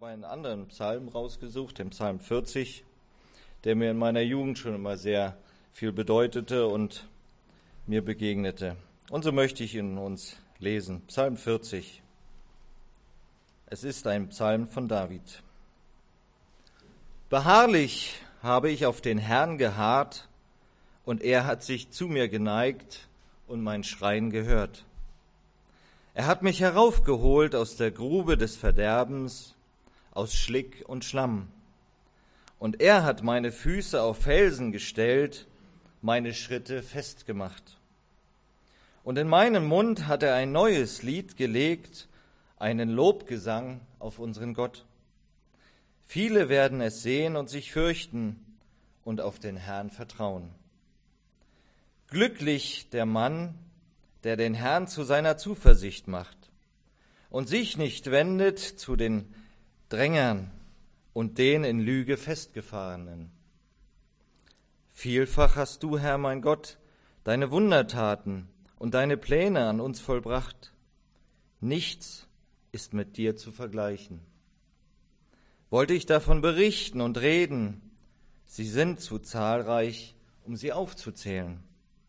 habe einen anderen Psalm rausgesucht, den Psalm 40, der mir in meiner Jugend schon immer sehr viel bedeutete und mir begegnete. Und so möchte ich ihn uns lesen. Psalm 40. Es ist ein Psalm von David. Beharrlich habe ich auf den Herrn geharrt, und er hat sich zu mir geneigt und mein Schreien gehört. Er hat mich heraufgeholt aus der Grube des Verderbens, aus Schlick und Schlamm. Und er hat meine Füße auf Felsen gestellt, meine Schritte festgemacht. Und in meinen Mund hat er ein neues Lied gelegt, einen Lobgesang auf unseren Gott. Viele werden es sehen und sich fürchten und auf den Herrn vertrauen. Glücklich der Mann, der den Herrn zu seiner Zuversicht macht und sich nicht wendet zu den Drängern und den in Lüge Festgefahrenen. Vielfach hast du, Herr mein Gott, deine Wundertaten und deine Pläne an uns vollbracht. Nichts ist mit dir zu vergleichen. Wollte ich davon berichten und reden, sie sind zu zahlreich, um sie aufzuzählen.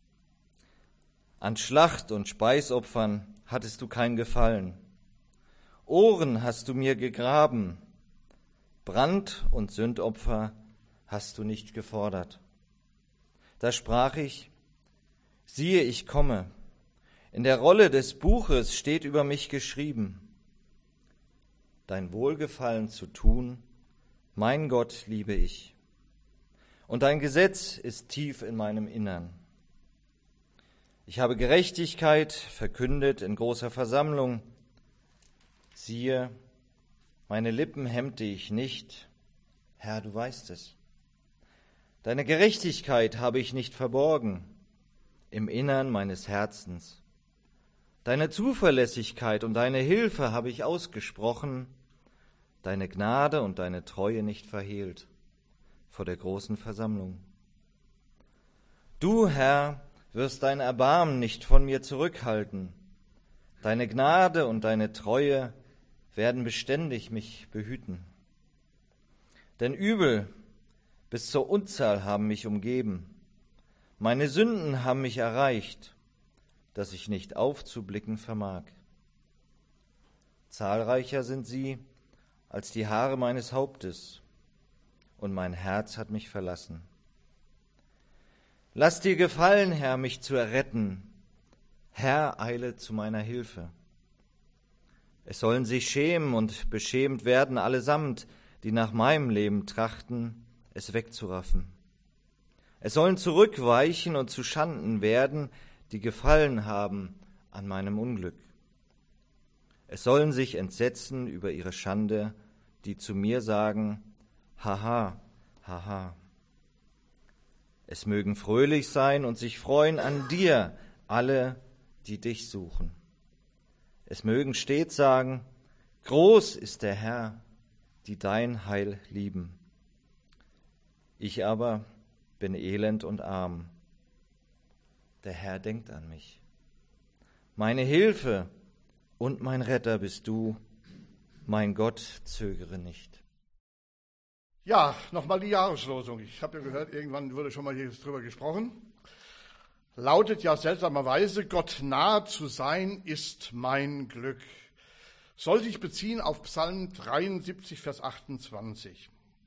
An Schlacht- und Speisopfern hattest du kein Gefallen. Ohren hast du mir gegraben. Brand- und Sündopfer hast du nicht gefordert. Da sprach ich, siehe, ich komme. In der Rolle des Buches steht über mich geschrieben. Dein Wohlgefallen zu tun, mein Gott, liebe ich. Und dein Gesetz ist tief in meinem Innern. Ich habe Gerechtigkeit verkündet in großer Versammlung. Siehe, meine Lippen hemmte ich nicht. Herr, du weißt es. Deine Gerechtigkeit habe ich nicht verborgen im Innern meines Herzens. Deine Zuverlässigkeit und deine Hilfe habe ich ausgesprochen, deine Gnade und deine Treue nicht verhehlt vor der großen Versammlung. Du, Herr, wirst dein Erbarmen nicht von mir zurückhalten. Deine Gnade und deine Treue werden beständig mich behüten. Denn Übel bis zur Unzahl haben mich umgeben. Meine Sünden haben mich erreicht, dass ich nicht aufzublicken vermag. Zahlreicher sind sie als die Haare meines Hauptes, und mein Herz hat mich verlassen. Lass dir gefallen, Herr, mich zu erretten. Herr, eile zu meiner Hilfe. Es sollen sich schämen und beschämt werden allesamt, die nach meinem Leben trachten, es wegzuraffen. Es sollen zurückweichen und zu Schanden werden, die gefallen haben an meinem Unglück. Es sollen sich entsetzen über ihre Schande, die zu mir sagen, haha, haha. Es mögen fröhlich sein und sich freuen an dir, alle, die dich suchen. Es mögen stets sagen, groß ist der Herr, die dein Heil lieben. Ich aber bin elend und arm. Der Herr denkt an mich. Meine Hilfe und mein Retter bist du, mein Gott, zögere nicht. Ja, nochmal die Jahreslosung. Ich habe ja gehört, irgendwann wurde schon mal hier drüber gesprochen. Lautet ja seltsamerweise, Gott nahe zu sein ist mein Glück. Soll sich beziehen auf Psalm 73, Vers 28.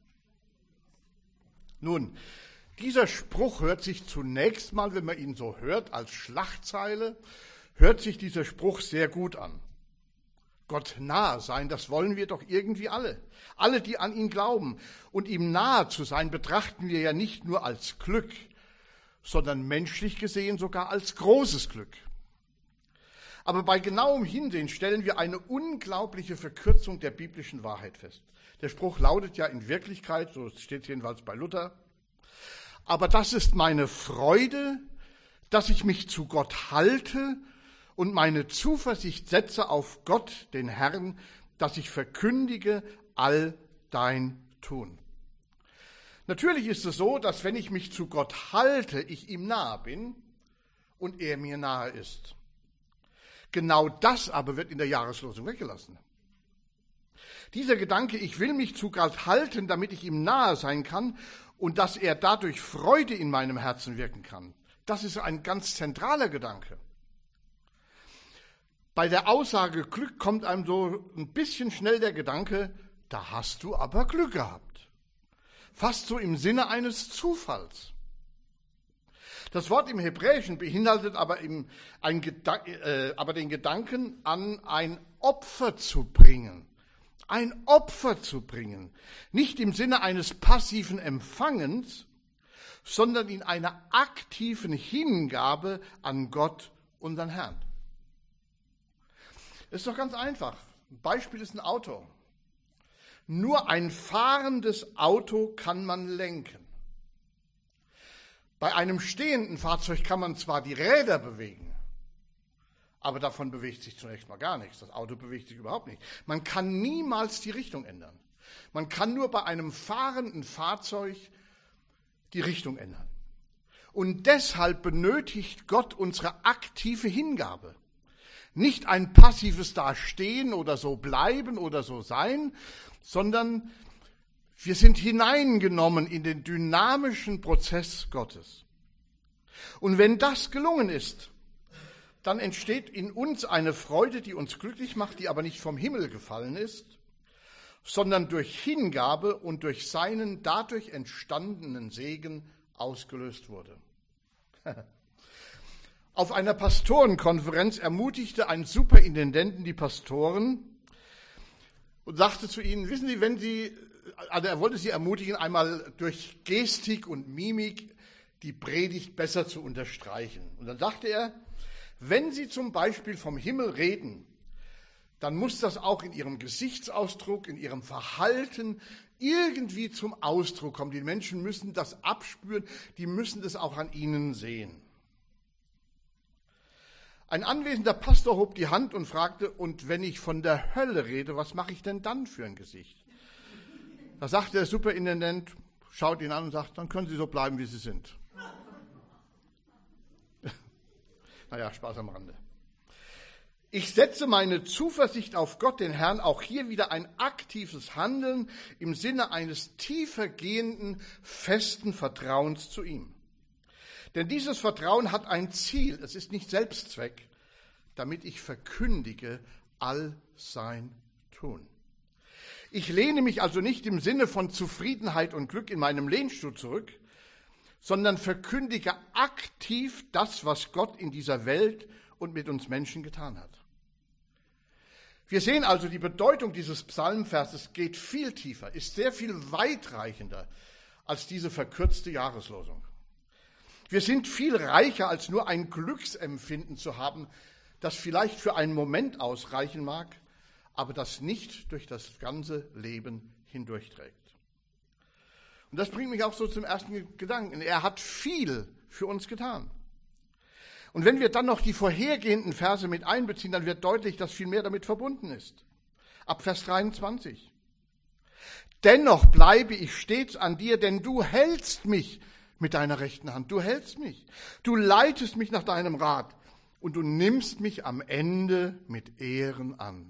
Nun, dieser Spruch hört sich zunächst mal, wenn man ihn so hört, als Schlagzeile, hört sich dieser Spruch sehr gut an. Gott nahe sein, das wollen wir doch irgendwie alle. Alle, die an ihn glauben. Und ihm nahe zu sein, betrachten wir ja nicht nur als Glück, sondern menschlich gesehen sogar als großes Glück. Aber bei genauem Hinsehen stellen wir eine unglaubliche Verkürzung der biblischen Wahrheit fest. Der Spruch lautet ja in Wirklichkeit, so steht es jedenfalls bei Luther, aber das ist meine Freude, dass ich mich zu Gott halte und meine Zuversicht setze auf Gott, den Herrn, dass ich verkündige all dein Tun. Natürlich ist es so, dass wenn ich mich zu Gott halte, ich ihm nahe bin und er mir nahe ist. Genau das aber wird in der Jahreslosung weggelassen. Dieser Gedanke, ich will mich zu Gott halten, damit ich ihm nahe sein kann und dass er dadurch Freude in meinem Herzen wirken kann, das ist ein ganz zentraler Gedanke. Bei der Aussage Glück kommt einem so ein bisschen schnell der Gedanke, da hast du aber Glück gehabt. Fast so im Sinne eines Zufalls. Das Wort im Hebräischen beinhaltet aber den Gedanken an ein Opfer zu bringen. Ein Opfer zu bringen. Nicht im Sinne eines passiven Empfangens, sondern in einer aktiven Hingabe an Gott, unseren Herrn. Das ist doch ganz einfach. Ein Beispiel ist ein Auto. Nur ein fahrendes Auto kann man lenken. Bei einem stehenden Fahrzeug kann man zwar die Räder bewegen, aber davon bewegt sich zunächst mal gar nichts. Das Auto bewegt sich überhaupt nicht. Man kann niemals die Richtung ändern. Man kann nur bei einem fahrenden Fahrzeug die Richtung ändern. Und deshalb benötigt Gott unsere aktive Hingabe. Nicht ein passives Dastehen oder so bleiben oder so sein, sondern wir sind hineingenommen in den dynamischen Prozess Gottes. Und wenn das gelungen ist, dann entsteht in uns eine Freude, die uns glücklich macht, die aber nicht vom Himmel gefallen ist, sondern durch Hingabe und durch seinen dadurch entstandenen Segen ausgelöst wurde. Auf einer Pastorenkonferenz ermutigte ein Superintendenten die Pastoren und sagte zu ihnen, wissen Sie, er wollte sie ermutigen, einmal durch Gestik und Mimik die Predigt besser zu unterstreichen. Und dann sagte er, wenn Sie zum Beispiel vom Himmel reden, dann muss das auch in Ihrem Gesichtsausdruck, in Ihrem Verhalten irgendwie zum Ausdruck kommen. Die Menschen müssen das abspüren, die müssen das auch an Ihnen sehen. Ein anwesender Pastor hob die Hand und fragte, und wenn ich von der Hölle rede, was mache ich denn dann für ein Gesicht? Da sagte der Superintendent, schaut ihn an und sagt, dann können Sie so bleiben, wie Sie sind. Naja, Spaß am Rande. Ich setze meine Zuversicht auf Gott, den Herrn, auch hier wieder ein aktives Handeln im Sinne eines tiefer gehenden, festen Vertrauens zu ihm. Denn dieses Vertrauen hat ein Ziel, es ist nicht Selbstzweck, damit ich verkündige all sein Tun. Ich lehne mich also nicht im Sinne von Zufriedenheit und Glück in meinem Lehnstuhl zurück, sondern verkündige aktiv das, was Gott in dieser Welt und mit uns Menschen getan hat. Wir sehen also, die Bedeutung dieses Psalmverses geht viel tiefer, ist sehr viel weitreichender als diese verkürzte Jahreslosung. Wir sind viel reicher, als nur ein Glücksempfinden zu haben, das vielleicht für einen Moment ausreichen mag, aber das nicht durch das ganze Leben hindurchträgt. Und das bringt mich auch so zum ersten Gedanken. Er hat viel für uns getan. Und wenn wir dann noch die vorhergehenden Verse mit einbeziehen, dann wird deutlich, dass viel mehr damit verbunden ist. Ab Vers 23. Dennoch bleibe ich stets an dir, denn du hältst mich mit deiner rechten Hand. Du hältst mich. Du leitest mich nach deinem Rat und du nimmst mich am Ende mit Ehren an.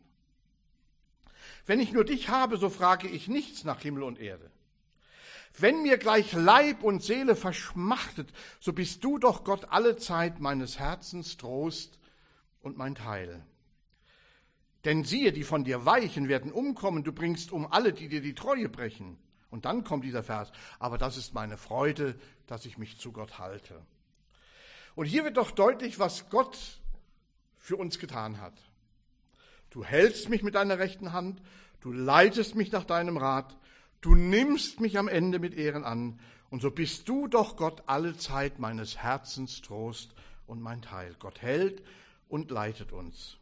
Wenn ich nur dich habe, so frage ich nichts nach Himmel und Erde. Wenn mir gleich Leib und Seele verschmachtet, so bist du doch Gott alle Zeit meines Herzens Trost und mein Teil. Denn siehe, die von dir weichen, werden umkommen, du bringst um alle, die dir die Treue brechen. Und dann kommt dieser Vers, aber das ist meine Freude, dass ich mich zu Gott halte. Und hier wird doch deutlich, was Gott für uns getan hat. Du hältst mich mit deiner rechten Hand, du leitest mich nach deinem Rat, du nimmst mich am Ende mit Ehren an, und so bist du doch Gott alle Zeit meines Herzens Trost und mein Teil. Gott hält und leitet uns.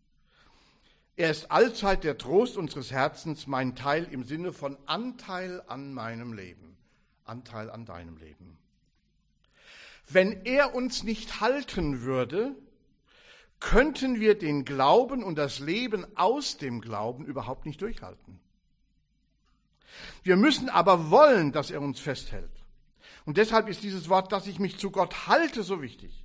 Er ist allzeit der Trost unseres Herzens, mein Teil im Sinne von Anteil an meinem Leben, Anteil an deinem Leben. Wenn er uns nicht halten würde, könnten wir den Glauben und das Leben aus dem Glauben überhaupt nicht durchhalten. Wir müssen aber wollen, dass er uns festhält. Und deshalb ist dieses Wort, dass ich mich zu Gott halte, so wichtig.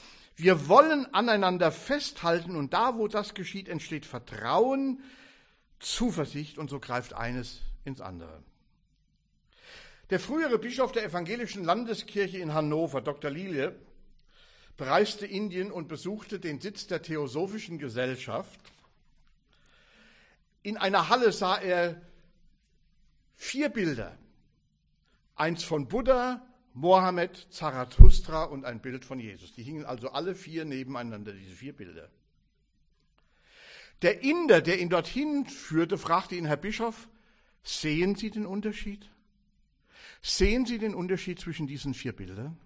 Wir wollen aneinander festhalten und da, wo das geschieht, entsteht Vertrauen, Zuversicht und so greift eines ins andere. Der frühere Bischof der evangelischen Landeskirche in Hannover, Dr. Lilie, bereiste Indien und besuchte den Sitz der Theosophischen Gesellschaft. In einer Halle sah er 4 Bilder. Eins von Buddha, Mohammed, Zarathustra und ein Bild von Jesus. Die hingen also alle 4 nebeneinander, diese 4 Bilder. Der Inder, der ihn dorthin führte, fragte ihn: Herr Bischof, sehen Sie den Unterschied? Sehen Sie den Unterschied zwischen diesen 4 Bildern?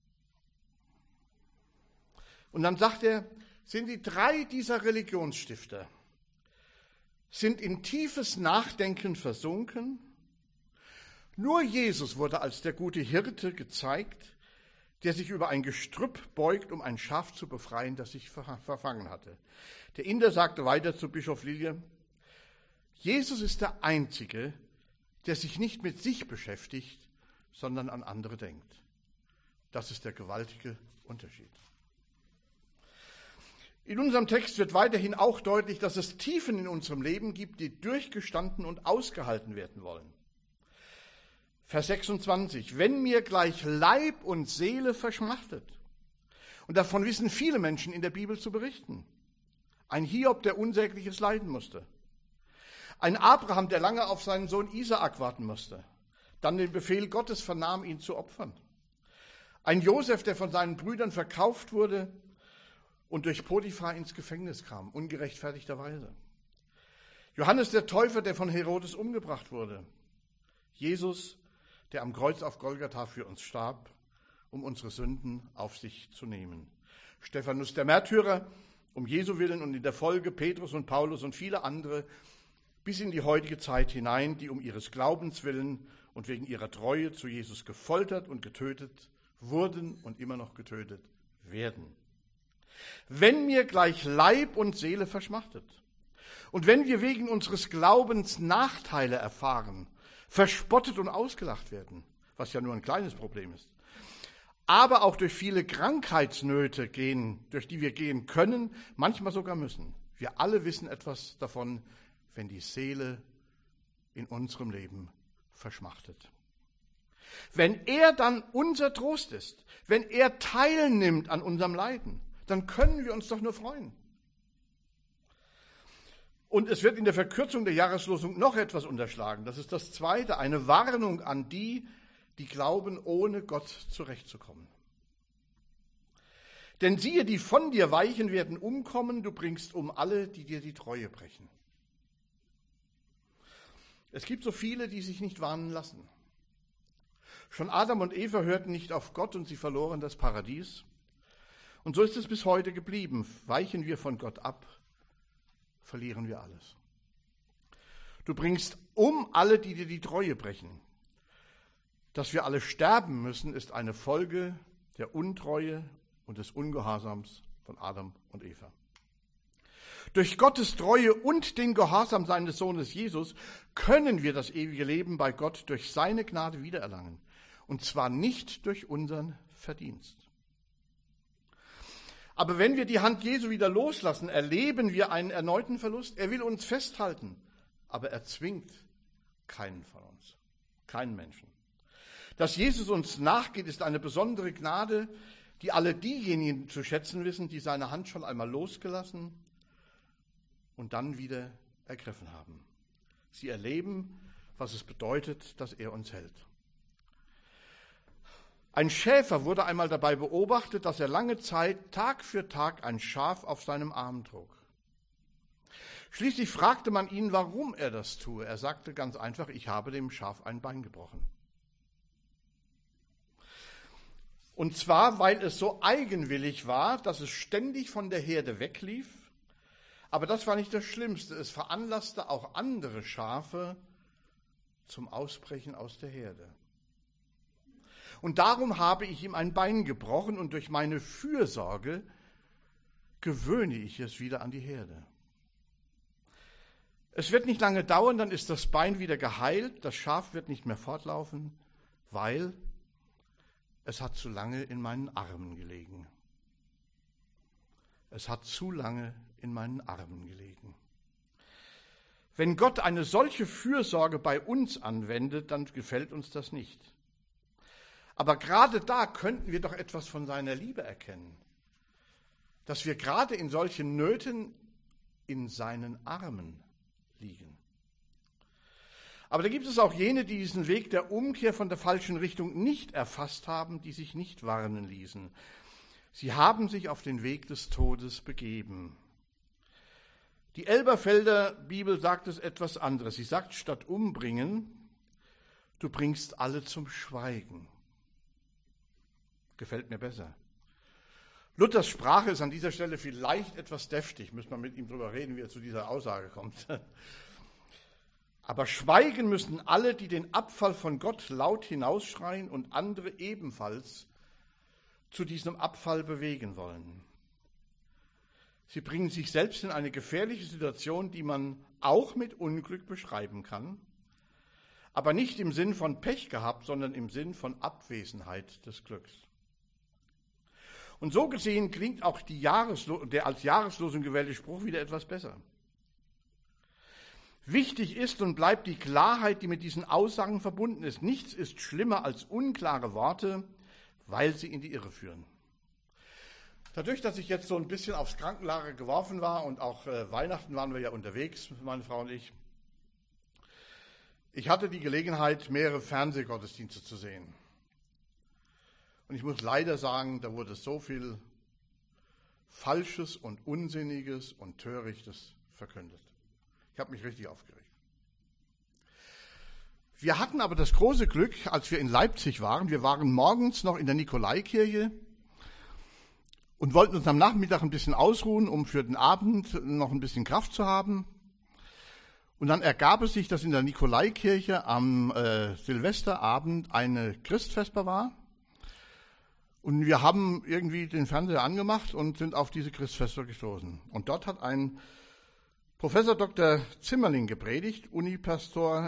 Und dann sagt er: Sehen Sie, 3 dieser Religionsstifter sind in tiefes Nachdenken versunken. Nur Jesus wurde als der gute Hirte gezeigt, der sich über ein Gestrüpp beugt, um ein Schaf zu befreien, das sich verfangen hatte. Der Inder sagte weiter zu Bischof Lilie: Jesus ist der Einzige, der sich nicht mit sich beschäftigt, sondern an andere denkt. Das ist der gewaltige Unterschied. In unserem Text wird weiterhin auch deutlich, dass es Tiefen in unserem Leben gibt, die durchgestanden und ausgehalten werden wollen. Vers 26, wenn mir gleich Leib und Seele verschmachtet. Und davon wissen viele Menschen in der Bibel zu berichten. Ein Hiob, der Unsägliches leiden musste. Ein Abraham, der lange auf seinen Sohn Isaak warten musste. Dann den Befehl Gottes vernahm, ihn zu opfern. Ein Josef, der von seinen Brüdern verkauft wurde und durch Potiphar ins Gefängnis kam, ungerechtfertigterweise. Johannes der Täufer, der von Herodes umgebracht wurde. Jesus, der am Kreuz auf Golgatha für uns starb, um unsere Sünden auf sich zu nehmen. Stephanus der Märtyrer, um Jesu willen, und in der Folge Petrus und Paulus und viele andere bis in die heutige Zeit hinein, die um ihres Glaubens willen und wegen ihrer Treue zu Jesus gefoltert und getötet wurden und immer noch getötet werden. Wenn mir gleich Leib und Seele verschmachtet und wenn wir wegen unseres Glaubens Nachteile erfahren, verspottet und ausgelacht werden, was ja nur ein kleines Problem ist, aber auch durch viele Krankheitsnöte gehen, durch die wir gehen können, manchmal sogar müssen. Wir alle wissen etwas davon, wenn die Seele in unserem Leben verschmachtet. Wenn er dann unser Trost ist, wenn er teilnimmt an unserem Leiden, dann können wir uns doch nur freuen. Und es wird in der Verkürzung der Jahreslosung noch etwas unterschlagen. Das ist das Zweite, eine Warnung an die, die glauben, ohne Gott zurechtzukommen. Denn siehe, die von dir weichen, werden umkommen, du bringst um alle, die dir die Treue brechen. Es gibt so viele, die sich nicht warnen lassen. Schon Adam und Eva hörten nicht auf Gott und sie verloren das Paradies. Und so ist es bis heute geblieben. Weichen wir von Gott ab, verlieren wir alles. Du bringst um alle, die dir die Treue brechen. Dass wir alle sterben müssen, ist eine Folge der Untreue und des Ungehorsams von Adam und Eva. Durch Gottes Treue und den Gehorsam seines Sohnes Jesus können wir das ewige Leben bei Gott durch seine Gnade wiedererlangen. Und zwar nicht durch unseren Verdienst. Aber wenn wir die Hand Jesu wieder loslassen, erleben wir einen erneuten Verlust. Er will uns festhalten, aber er zwingt keinen von uns, keinen Menschen. Dass Jesus uns nachgeht, ist eine besondere Gnade, die alle diejenigen zu schätzen wissen, die seine Hand schon einmal losgelassen und dann wieder ergriffen haben. Sie erleben, was es bedeutet, dass er uns hält. Ein Schäfer wurde einmal dabei beobachtet, dass er lange Zeit Tag für Tag ein Schaf auf seinem Arm trug. Schließlich fragte man ihn, warum er das tue. Er sagte ganz einfach: Ich habe dem Schaf ein Bein gebrochen. Und zwar, weil es so eigenwillig war, dass es ständig von der Herde weglief. Aber das war nicht das Schlimmste. Es veranlasste auch andere Schafe zum Ausbrechen aus der Herde. Und darum habe ich ihm ein Bein gebrochen und durch meine Fürsorge gewöhne ich es wieder an die Herde. Es wird nicht lange dauern, dann ist das Bein wieder geheilt, das Schaf wird nicht mehr fortlaufen, weil es hat zu lange in meinen Armen gelegen. Es hat zu lange in meinen Armen gelegen. Wenn Gott eine solche Fürsorge bei uns anwendet, dann gefällt uns das nicht. Aber gerade da könnten wir doch etwas von seiner Liebe erkennen, dass wir gerade in solchen Nöten in seinen Armen liegen. Aber da gibt es auch jene, die diesen Weg der Umkehr von der falschen Richtung nicht erfasst haben, die sich nicht warnen ließen. Sie haben sich auf den Weg des Todes begeben. Die Elberfelder Bibel sagt es etwas anderes. Sie sagt, statt umbringen, du bringst alle zum Schweigen. Gefällt mir besser. Luthers Sprache ist an dieser Stelle vielleicht etwas deftig. Müssen wir mit ihm drüber reden, wie er zu dieser Aussage kommt. Aber schweigen müssen alle, die den Abfall von Gott laut hinausschreien und andere ebenfalls zu diesem Abfall bewegen wollen. Sie bringen sich selbst in eine gefährliche Situation, die man auch mit Unglück beschreiben kann, aber nicht im Sinn von Pech gehabt, sondern im Sinn von Abwesenheit des Glücks. Und so gesehen klingt auch der als Jahreslosung gewählte Spruch wieder etwas besser. Wichtig ist und bleibt die Klarheit, die mit diesen Aussagen verbunden ist. Nichts ist schlimmer als unklare Worte, weil sie in die Irre führen. Dadurch, dass ich jetzt so ein bisschen aufs Krankenlager geworfen war und auch Weihnachten waren wir ja unterwegs, meine Frau und ich, ich hatte die Gelegenheit, mehrere Fernsehgottesdienste zu sehen. Und ich muss leider sagen, da wurde so viel Falsches und Unsinniges und Törichtes verkündet. Ich habe mich richtig aufgeregt. Wir hatten aber das große Glück, als wir in Leipzig waren, wir waren morgens noch in der Nikolaikirche und wollten uns am Nachmittag ein bisschen ausruhen, um für den Abend noch ein bisschen Kraft zu haben. Und dann ergab es sich, dass in der Nikolaikirche am Silvesterabend eine Christfesper war. Und wir haben irgendwie den Fernseher angemacht und sind auf diese Christfesper gestoßen. Und dort hat ein Professor Dr. Zimmerling gepredigt, Unipastor.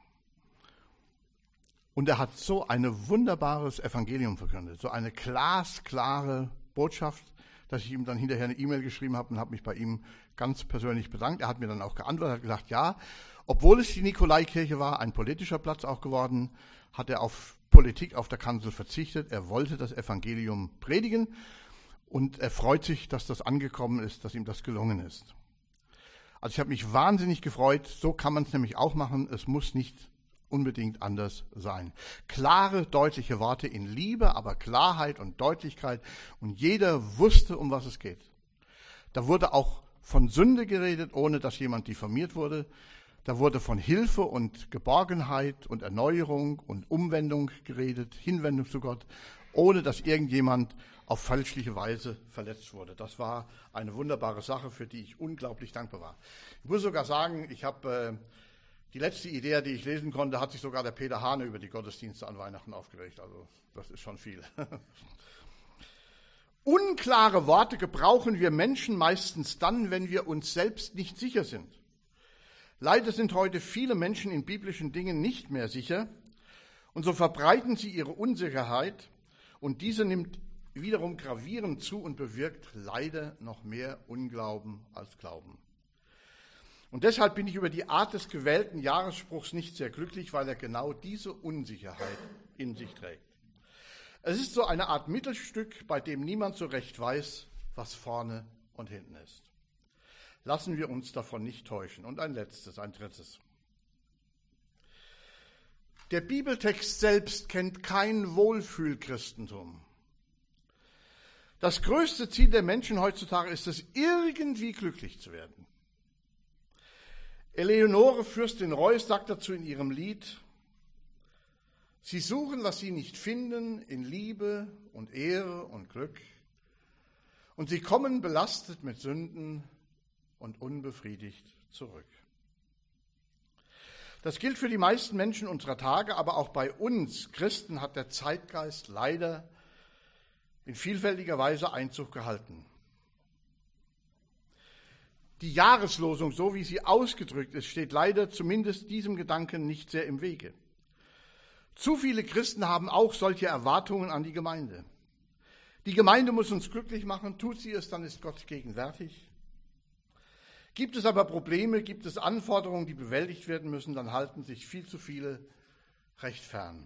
Und er hat so ein wunderbares Evangelium verkündet, so eine glasklare Botschaft, dass ich ihm dann hinterher eine E-Mail geschrieben habe und habe mich bei ihm ganz persönlich bedankt. Er hat mir dann auch geantwortet, hat gesagt, ja, obwohl es die Nikolaikirche war, ein politischer Platz auch geworden, hat er auf Politik auf der Kanzel verzichtet. Er wollte das Evangelium predigen und er freut sich, dass das angekommen ist, dass ihm das gelungen ist. Also ich habe mich wahnsinnig gefreut. So kann man es nämlich auch machen. Es muss nicht unbedingt anders sein. Klare, deutliche Worte in Liebe, aber Klarheit und Deutlichkeit. Und jeder wusste, um was es geht. Da wurde auch von Sünde geredet, ohne dass jemand diffamiert wurde. Da wurde von Hilfe und Geborgenheit und Erneuerung und Umwendung geredet, Hinwendung zu Gott, ohne dass irgendjemand auf fälschliche Weise verletzt wurde. Das war eine wunderbare Sache, für die ich unglaublich dankbar war. Ich muss sogar sagen, ich habe die letzte Idee, die ich lesen konnte, hat sich sogar der Peter Hahne über die Gottesdienste an Weihnachten aufgeregt. Also das ist schon viel. Unklare Worte gebrauchen wir Menschen meistens dann, wenn wir uns selbst nicht sicher sind. Leider sind heute viele Menschen in biblischen Dingen nicht mehr sicher und so verbreiten sie ihre Unsicherheit und diese nimmt wiederum gravierend zu und bewirkt leider noch mehr Unglauben als Glauben. Und deshalb bin ich über die Art des gewählten Jahresspruchs nicht sehr glücklich, weil er genau diese Unsicherheit in sich trägt. Es ist so eine Art Mittelstück, bei dem niemand so recht weiß, was vorne und hinten ist. Lassen wir uns davon nicht täuschen. Und ein drittes. Der Bibeltext selbst kennt kein Wohlfühlchristentum. Das größte Ziel der Menschen heutzutage ist es, irgendwie glücklich zu werden. Eleonore Fürstin Reuß sagt dazu in ihrem Lied, sie suchen, was sie nicht finden, in Liebe und Ehre und Glück. Und sie kommen belastet mit Sünden und unbefriedigt zurück. Das gilt für die meisten Menschen unserer Tage, aber auch bei uns Christen hat der Zeitgeist leider in vielfältiger Weise Einzug gehalten. Die Jahreslosung, so wie sie ausgedrückt ist, steht leider zumindest diesem Gedanken nicht sehr im Wege. Zu viele Christen haben auch solche Erwartungen an die Gemeinde. Die Gemeinde muss uns glücklich machen, tut sie es, dann ist Gott gegenwärtig. Gibt es aber Probleme, gibt es Anforderungen, die bewältigt werden müssen, dann halten sich viel zu viele recht fern.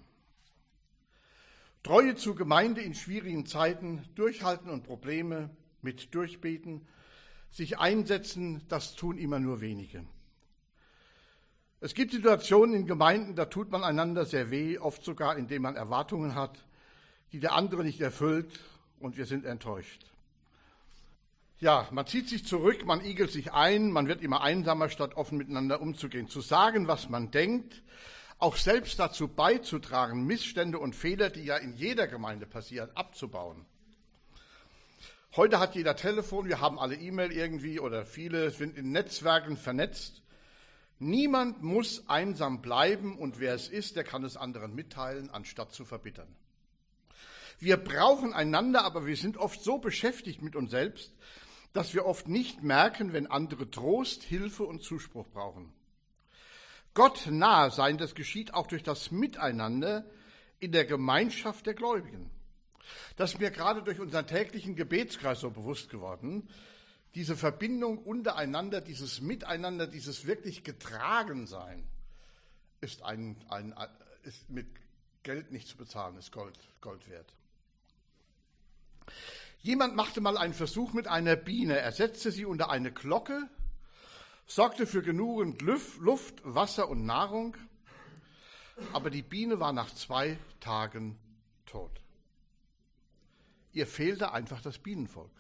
Treue zur Gemeinde in schwierigen Zeiten, durchhalten und Probleme mit durchbeten, sich einsetzen, das tun immer nur wenige. Es gibt Situationen in Gemeinden, da tut man einander sehr weh, oft sogar, indem man Erwartungen hat, die der andere nicht erfüllt, und wir sind enttäuscht. Ja, man zieht sich zurück, man igelt sich ein, man wird immer einsamer, statt offen miteinander umzugehen. Zu sagen, was man denkt, auch selbst dazu beizutragen, Missstände und Fehler, die ja in jeder Gemeinde passieren, abzubauen. Heute hat jeder Telefon, wir haben alle E-Mail irgendwie oder viele sind in Netzwerken vernetzt. Niemand muss einsam bleiben und wer es ist, der kann es anderen mitteilen, anstatt zu verbittern. Wir brauchen einander, aber wir sind oft so beschäftigt mit uns selbst, dass wir oft nicht merken, wenn andere Trost, Hilfe und Zuspruch brauchen. Gott nahe sein, das geschieht auch durch das Miteinander in der Gemeinschaft der Gläubigen. Das ist mir gerade durch unseren täglichen Gebetskreis so bewusst geworden. Diese Verbindung untereinander, dieses Miteinander, dieses wirklich Getragensein ist, ist mit Geld nicht zu bezahlen, ist Gold wert. Jemand machte mal einen Versuch mit einer Biene. Er setzte sie unter eine Glocke, sorgte für genügend Luft, Wasser und Nahrung, aber die Biene war nach 2 Tagen tot. Ihr fehlte einfach das Bienenvolk.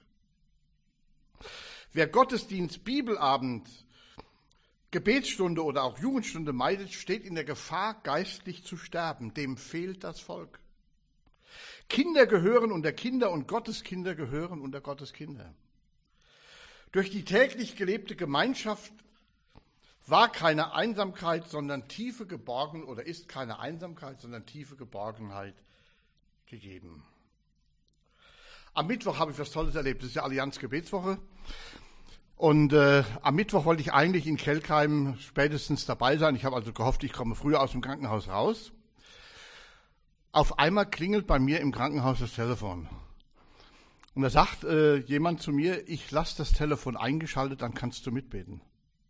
Wer Gottesdienst, Bibelabend, Gebetsstunde oder auch Jugendstunde meidet, steht in der Gefahr, geistlich zu sterben. Dem fehlt das Volk. Kinder gehören unter Kinder und Gotteskinder gehören unter Gotteskinder. Durch die täglich gelebte Gemeinschaft war keine Einsamkeit, sondern tiefe Geborgenheit, oder ist keine Einsamkeit, sondern tiefe Geborgenheit gegeben. Am Mittwoch habe ich was Tolles erlebt. Das ist ja Allianz Gebetswoche. Und am Mittwoch wollte ich eigentlich in Kelkheim spätestens dabei sein. Ich habe also gehofft, ich komme früher aus dem Krankenhaus raus. Auf einmal klingelt bei mir im Krankenhaus das Telefon. Und da sagt jemand zu mir, ich lasse das Telefon eingeschaltet, dann kannst du mitbeten.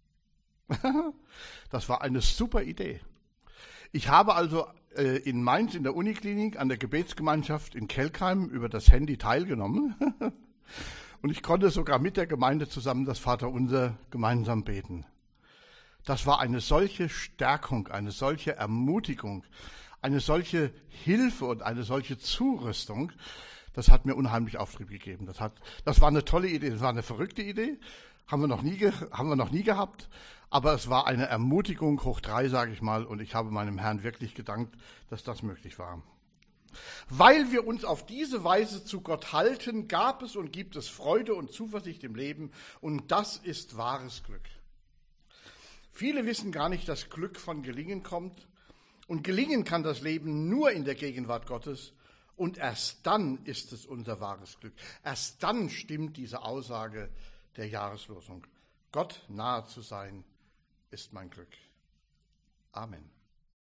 Das war eine super Idee. Ich habe also in Mainz in der Uniklinik an der Gebetsgemeinschaft in Kelkheim über das Handy teilgenommen. Und ich konnte sogar mit der Gemeinde zusammen das Vaterunser gemeinsam beten. Das war eine solche Stärkung, eine solche Ermutigung, eine solche Hilfe und eine solche Zurüstung. Das hat mir unheimlich Auftrieb gegeben. Das war eine tolle Idee, das war eine verrückte Idee. Haben wir noch nie gehabt. Aber es war eine Ermutigung hoch 3, sage ich mal. Und ich habe meinem Herrn wirklich gedankt, dass das möglich war. Weil wir uns auf diese Weise zu Gott halten, gab es und gibt es Freude und Zuversicht im Leben. Und das ist wahres Glück. Viele wissen gar nicht, dass Glück von Gelingen kommt. Und gelingen kann das Leben nur in der Gegenwart Gottes. Und erst dann ist es unser wahres Glück. Erst dann stimmt diese Aussage der Jahreslosung. Gott nahe zu sein, ist mein Glück. Amen.